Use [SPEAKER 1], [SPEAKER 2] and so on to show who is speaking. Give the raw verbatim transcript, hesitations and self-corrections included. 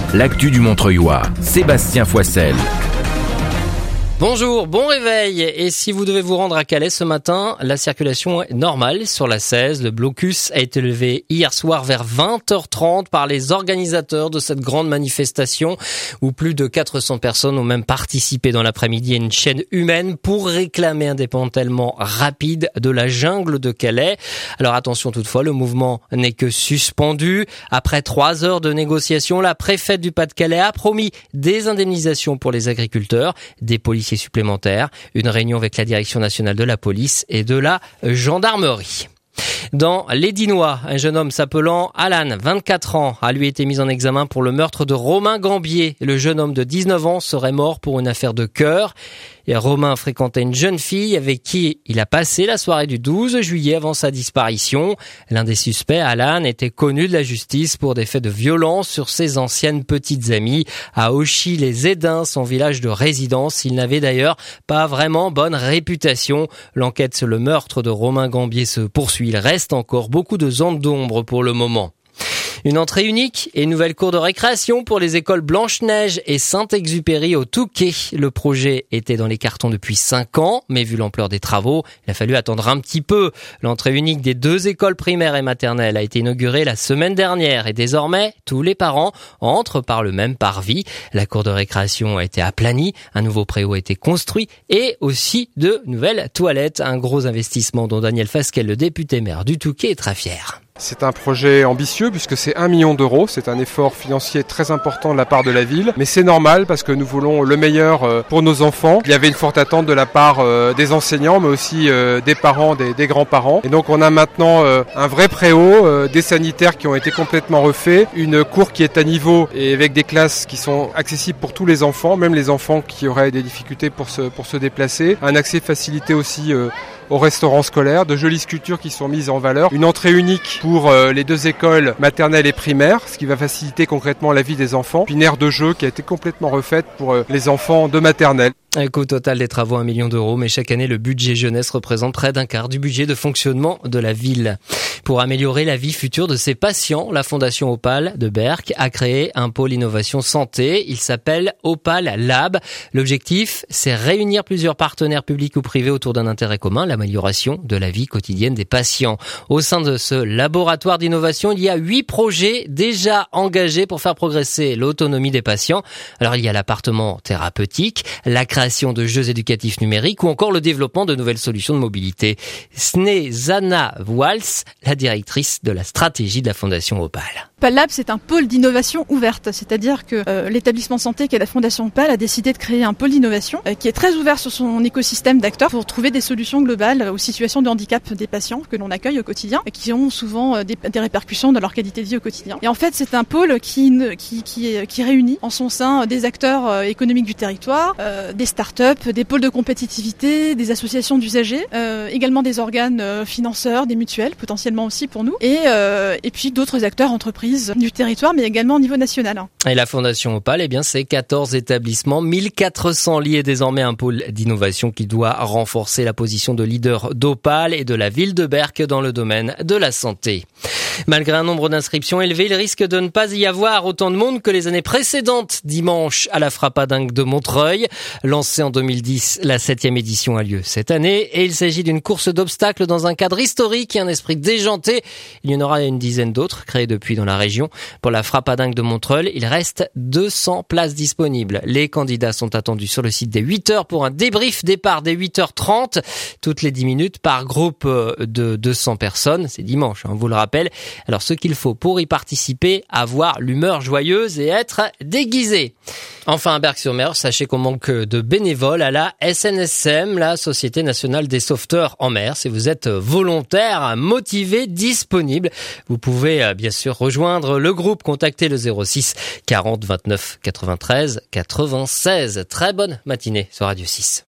[SPEAKER 1] l'actu du Montreuillois, Sébastien Foissel.
[SPEAKER 2] Bonjour, bon réveil. Et si vous devez vous rendre à Calais ce matin, la circulation est normale sur la seize. Le blocus a été levé hier soir vers vingt heures trente par les organisateurs de cette grande manifestation où plus de quatre cents personnes ont même participé dans l'après-midi à une chaîne humaine pour réclamer un démantèlement rapide de la jungle de Calais. Alors attention toutefois, le mouvement n'est que suspendu. Après trois heures de négociations, la préfète du Pas-de-Calais a promis des indemnisations pour les agriculteurs, des policiers supplémentaires, une réunion avec la direction nationale de la police et de la gendarmerie. Dans les Dinois, un jeune homme s'appelant Alan, vingt-quatre ans, a lui été mis en examen pour le meurtre de Romain Gambier. Le jeune homme de dix-neuf ans serait mort pour une affaire de cœur. Et Romain fréquentait une jeune fille avec qui il a passé la soirée du douze juillet avant sa disparition. L'un des suspects, Alan, était connu de la justice pour des faits de violence sur ses anciennes petites amies à Auchy-les-Édins, son village de résidence. Il n'avait d'ailleurs pas vraiment bonne réputation. L'enquête sur le meurtre de Romain Gambier se poursuit. Il reste encore beaucoup de zones d'ombre pour le moment. Une entrée unique et une nouvelle cour de récréation pour les écoles Blanche-Neige et Saint-Exupéry au Touquet. Le projet était dans les cartons depuis cinq ans, mais vu l'ampleur des travaux, il a fallu attendre un petit peu. L'entrée unique des deux écoles primaires et maternelles a été inaugurée la semaine dernière et désormais, tous les parents entrent par le même parvis. La cour de récréation a été aplanie, un nouveau préau a été construit et aussi de nouvelles toilettes. Un gros investissement dont Daniel Fasquelle, le député maire du Touquet, est très fier.
[SPEAKER 3] C'est un projet ambitieux puisque c'est un million d'euros. C'est un effort financier très important de la part de la ville. Mais c'est normal parce que nous voulons le meilleur pour nos enfants. Il y avait une forte attente de la part des enseignants mais aussi des parents, des, des grands-parents. Et donc on a maintenant un vrai préau, des sanitaires qui ont été complètement refaits, une cour qui est à niveau et avec des classes qui sont accessibles pour tous les enfants, même les enfants qui auraient des difficultés pour se, pour se déplacer. Un accès facilité aussi au restaurant scolaire, de jolies sculptures qui sont mises en valeur. Une entrée unique pour les deux écoles maternelles et primaires, ce qui va faciliter concrètement la vie des enfants. Puis une aire de jeu qui a été complètement refaite pour les enfants de maternelle.
[SPEAKER 2] Un coût total des travaux un million d'euros, mais chaque année, le budget jeunesse représente près d'un quart du budget de fonctionnement de la ville. Pour améliorer la vie future de ses patients, la Fondation Opale de Berck a créé un pôle innovation santé. Il s'appelle Opale Lab. L'objectif, c'est réunir plusieurs partenaires publics ou privés autour d'un intérêt commun, l'amélioration de la vie quotidienne des patients. Au sein de ce laboratoire d'innovation, il y a huit projets déjà engagés pour faire progresser l'autonomie des patients. Alors, il y a l'appartement thérapeutique, la création de jeux éducatifs numériques ou encore le développement de nouvelles solutions de mobilité. Snezana Wals, la directrice de la stratégie de la Fondation Opale.
[SPEAKER 4] Opale Lab, c'est un pôle d'innovation ouverte, c'est-à-dire que euh, l'établissement santé qu'est la Fondation Opale a décidé de créer un pôle d'innovation euh, qui est très ouvert sur son écosystème d'acteurs pour trouver des solutions globales aux situations de handicap des patients que l'on accueille au quotidien et qui ont souvent euh, des, des répercussions dans leur qualité de vie au quotidien. Et en fait, c'est un pôle qui, qui, qui, qui réunit en son sein des acteurs euh, économiques du territoire, euh, des start-up, des pôles de compétitivité, des associations d'usagers, euh, également des organes euh, financeurs, des mutuelles potentiellement aussi pour nous, et, euh, et puis d'autres acteurs, entreprises du territoire, mais également au niveau national.
[SPEAKER 2] Et la Fondation Opale, eh bien, c'est quatorze établissements, mille quatre cents lits et désormais un pôle d'innovation qui doit renforcer la position de leader d'Opale et de la ville de Berck dans le domaine de la santé. Malgré un nombre d'inscriptions élevé, il risque de ne pas y avoir autant de monde que les années précédentes. Dimanche, à la Frappadingue de Montreuil, lancée en deux mille dix, la septième édition a lieu cette année et il s'agit d'une course d'obstacles dans un cadre historique et un esprit déjanté. Il y en aura une dizaine d'autres créées depuis dans la région. Pour la Frappadingue de Montreuil, il reste deux cents places disponibles. Les candidats sont attendus sur le site dès huit heures pour un débrief départ dès huit heures trente, toutes les dix minutes par groupe de deux cents personnes. C'est dimanche, hein, on vous le rappelle. Alors, ce qu'il faut pour y participer, avoir l'humeur joyeuse et être déguisé. Enfin, à Berck-sur-Mer, sachez qu'on manque de bénévoles à la S N S M, la Société Nationale des Sauveteurs en Mer. Si vous êtes volontaire, motivé, disponible, vous pouvez bien sûr rejoindre le groupe, contacter le zéro six quarante vingt-neuf quatre-vingt-treize quatre-vingt-seize. Très bonne matinée sur Radio six.